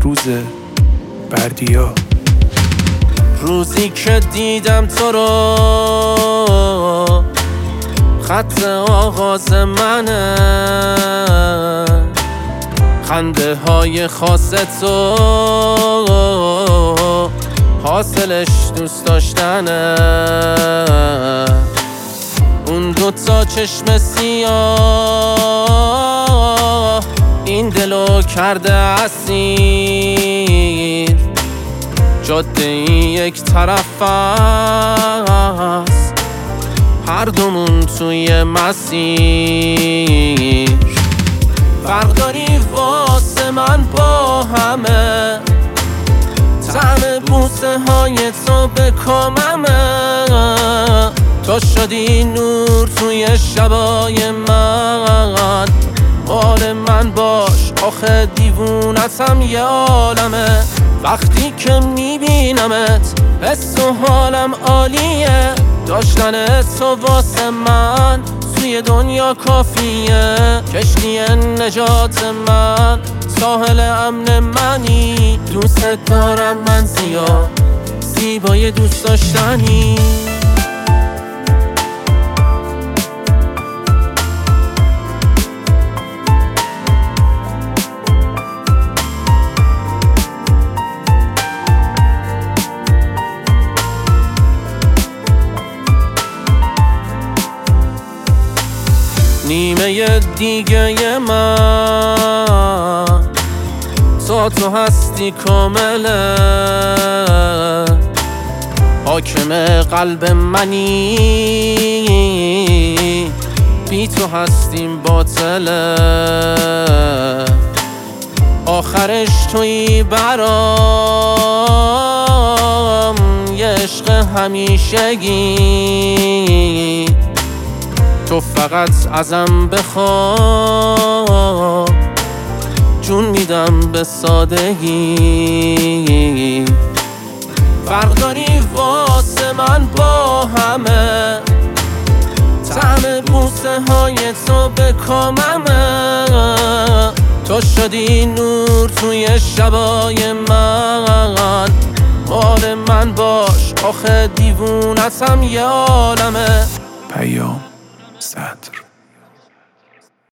روز بردیا. روزی که دیدم تو رو خط آغاز منه، خنده های خاص تو حاصلش دوست داشتنه. اون دوتا چشم سیاه این دلو کرده اسیر، جاده یک طرف است هر دومون توی مسیر. فرق داری واسه من با همه، طعم بوسه های تو به کاممه. تو شدی نور توی شبای من، مال من باش آخه دیوونتم یه عالمه. وقتی که میبینمت حس و حالم عالیه، داشتن تو واسه من توی دنیا کافیه. کشتی نجات من ساحل امن منی، دوست دارم من زیاد زیبای دوست داشتنی. نیمه دیگه من تو هستی کامله، حاکم قلب منی، بی تو هستیم باطله. آخرش تویی برام یه عشق همیشگی، تو فقط ازم بخوا جون میدم به سادگی. فرق داری واسه من با همه، طعم بوسه های تو به کاممه. تو شدی نور توی شبای من، مال من باش آخه دیوونتم یه عالمه. پیام زد.